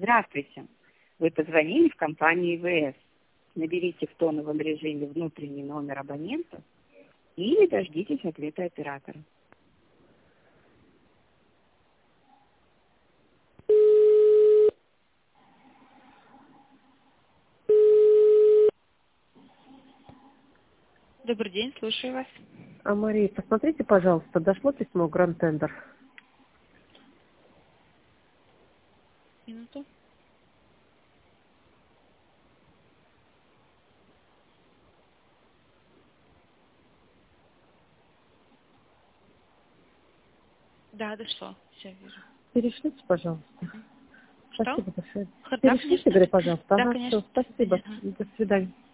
Здравствуйте. Вы позвонили в компанию ИВС. Наберите в тоновом режиме внутренний номер абонента или дождитесь ответа оператора. Добрый день, слушаю вас. Мария, посмотрите, пожалуйста, дошло письмо Гранд Тендер? Минуту. Да, дошло. Все вижу. Перешлите, пожалуйста. Что? Спасибо большое. Да, Перешлите, конечно. говорю, пожалуйста. Да, Ага, конечно. все, спасибо. Ага. До свидания.